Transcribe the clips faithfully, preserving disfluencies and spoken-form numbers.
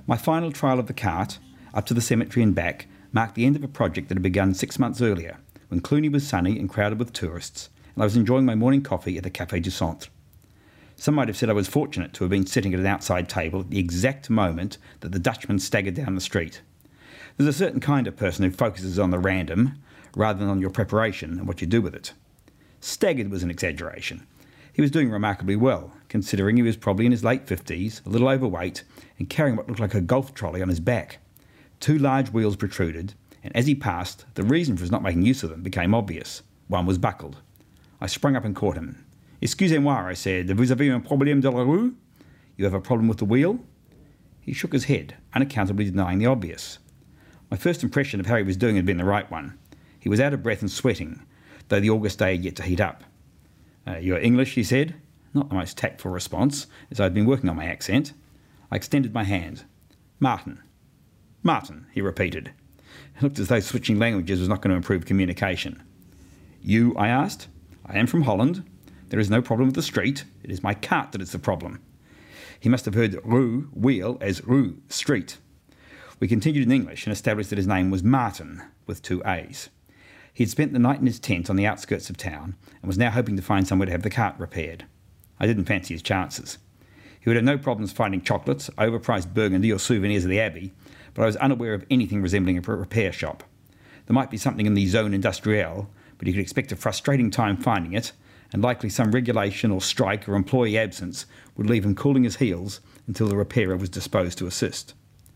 My final trial of the cart, up to the cemetery and back, marked the end of a project that had begun six months earlier, when Cluny was sunny and crowded with tourists, and I was enjoying my morning coffee at the Café du Centre. Some might have said I was fortunate to have been sitting at an outside table at the exact moment that the Dutchman staggered down the street. There's a certain kind of person who focuses on the random, rather than on your preparation and what you do with it. Staggered was an exaggeration. He was doing remarkably well, considering he was probably in his late fifties, a little overweight, and carrying what looked like a golf trolley on his back. Two large wheels protruded, and as he passed, the reason for his not making use of them became obvious. One was buckled. I sprung up and caught him. "Excusez-moi," I said, "vous avez un problème de la roue?" You have a problem with the wheel? He shook his head, unaccountably denying the obvious. My first impression of how he was doing had been the right one. He was out of breath and sweating, though the August day had yet to heat up. Uh, "You're English," he said. Not the most tactful response, as I had been working on my accent. I extended my hand. "Martin." "Martin," he repeated. It looked as though switching languages was not going to improve communication. "You?" I asked. "I am from Holland. There is no problem with the street. It is my cart that is the problem." He must have heard rue, wheel, as rue, street. We continued in English and established that his name was Martin, with two A's. He had spent the night in his tent on the outskirts of town and was now hoping to find somewhere to have the cart repaired. I didn't fancy his chances. He would have no problems finding chocolates, overpriced burgundy or souvenirs of the Abbey, but I was unaware of anything resembling a repair shop. There might be something in the zone industrielle, but you could expect a frustrating time finding it, and likely some regulation or strike or employee absence would leave him cooling his heels until the repairer was disposed to assist.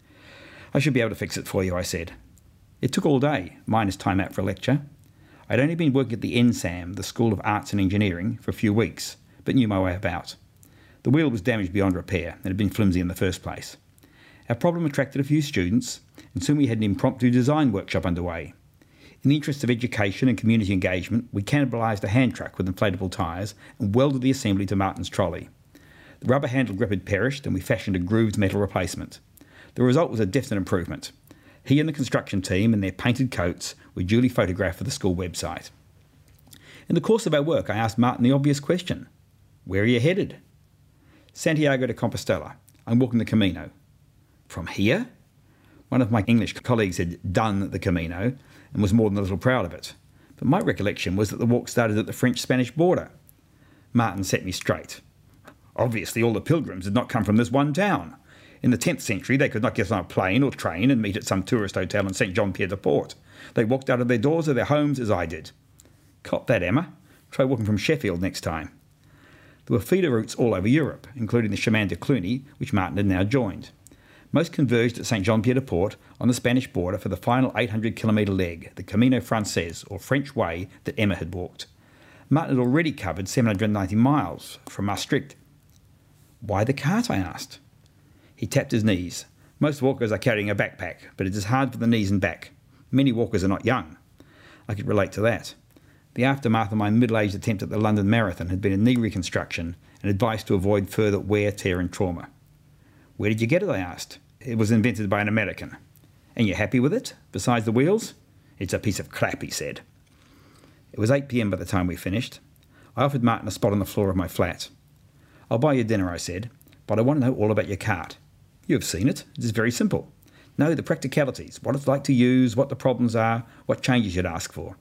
"I should be able to fix it for you," I said. It took all day, minus time out for a lecture. I'd only been working at the N S A M, the School of Arts and Engineering, for a few weeks, but knew my way about. The wheel was damaged beyond repair and had been flimsy in the first place. Our problem attracted a few students, and soon we had an impromptu design workshop underway. In the interest of education and community engagement, we cannibalised a hand truck with inflatable tyres and welded the assembly to Martin's trolley. The rubber-handled grip had perished, and we fashioned a grooved metal replacement. The result was a definite improvement. He and the construction team, in their painted coats, were duly photographed for the school website. In the course of our work, I asked Martin the obvious question. "Where are you headed?" "Santiago de Compostela. I'm walking the Camino." "From here?" One of my English colleagues had done the Camino and was more than a little proud of it. But my recollection was that the walk started at the French-Spanish border. Martin set me straight. Obviously, all the pilgrims had not come from this one town. In the tenth century, they could not get on a plane or train and meet at some tourist hotel in Saint Jean-Pied-de-Port. They walked out of their doors or their homes as I did. Cop that, Emma. Try walking from Sheffield next time. There were feeder routes all over Europe, including the Chemin de Cluny, which Martin had now joined. Most converged at Saint Jean-Pied-de-Port on the Spanish border for the final eight hundred kilometre leg, the Camino Frances, or French way, that Emma had walked. Martin had already covered seven hundred ninety miles from Maastricht. "Why the cart?" I asked. He tapped his knees. "Most walkers are carrying a backpack, but it is hard for the knees and back. Many walkers are not young." I could relate to that. The aftermath of my middle-aged attempt at the London Marathon had been a knee reconstruction and advice to avoid further wear, tear and trauma. "Where did you get it?" I asked. "It was invented by an American." "And you're happy with it, besides the wheels?" "It's a piece of crap," he said. It was eight p m by the time we finished. I offered Martin a spot on the floor of my flat. "I'll buy you dinner," I said, "but I want to know all about your cart. You have seen it. It is very simple. Know the practicalities, what it's like to use, what the problems are, what changes you'd ask for."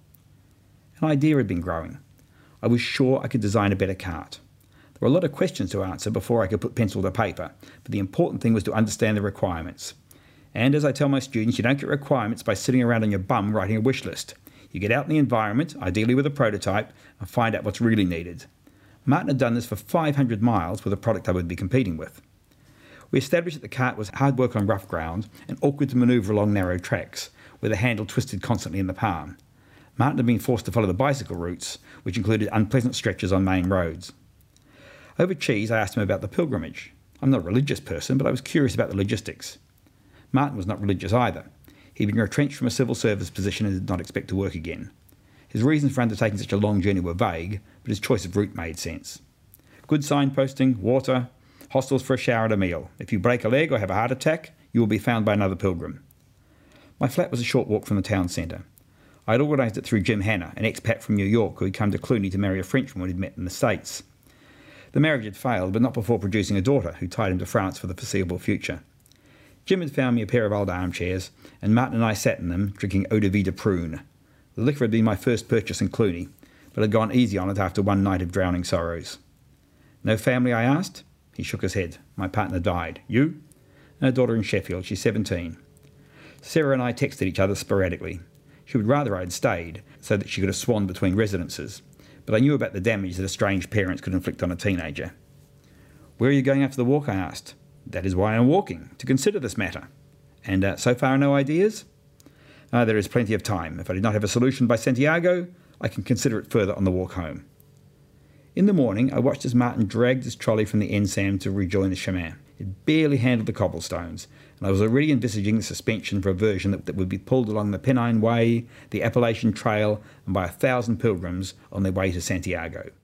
An idea had been growing. I was sure I could design a better cart. There were a lot of questions to answer before I could put pencil to paper, but the important thing was to understand the requirements. And as I tell my students, you don't get requirements by sitting around on your bum writing a wish list. You get out in the environment, ideally with a prototype, and find out what's really needed. Martin had done this for five hundred miles with a product I would be competing with. We established that the cart was hard work on rough ground and awkward to manoeuvre along narrow tracks, where the handle twisted constantly in the palm. Martin had been forced to follow the bicycle routes, which included unpleasant stretches on main roads. Over cheese, I asked him about the pilgrimage. I'm not a religious person, but I was curious about the logistics. Martin was not religious either. He'd been retrenched from a civil service position and did not expect to work again. His reasons for undertaking such a long journey were vague, but his choice of route made sense. Good signposting, water, hostels for a shower and a meal. If you break a leg or have a heart attack, you will be found by another pilgrim. My flat was a short walk from the town centre. I had organised it through Jim Hanna, an expat from New York who had come to Cluny to marry a Frenchwoman he'd met in the States. The marriage had failed, but not before producing a daughter who tied him to France for the foreseeable future. Jim had found me a pair of old armchairs, and Martin and I sat in them, drinking eau de vie de prune. The liquor had been my first purchase in Cluny, but had gone easy on it after one night of drowning sorrows. No family, I asked? He shook his head. My partner died. You? A daughter in Sheffield. She's seventeen. Sarah and I texted each other sporadically. She would rather I had stayed, so that she could have swanned between residences, but I knew about the damage that estranged parents could inflict on a teenager. Where are you going after the walk? I asked. That is why I'm walking, to consider this matter. And uh, so far no ideas? Uh, there is plenty of time. If I did not have a solution by Santiago, I can consider it further on the walk home. In the morning, I watched as Martin dragged his trolley from the Ensam to rejoin the chemin. It barely handled the cobblestones, and I was already envisaging the suspension for a version that, that would be pulled along the Pennine Way, the Appalachian Trail, and by a thousand pilgrims on their way to Santiago.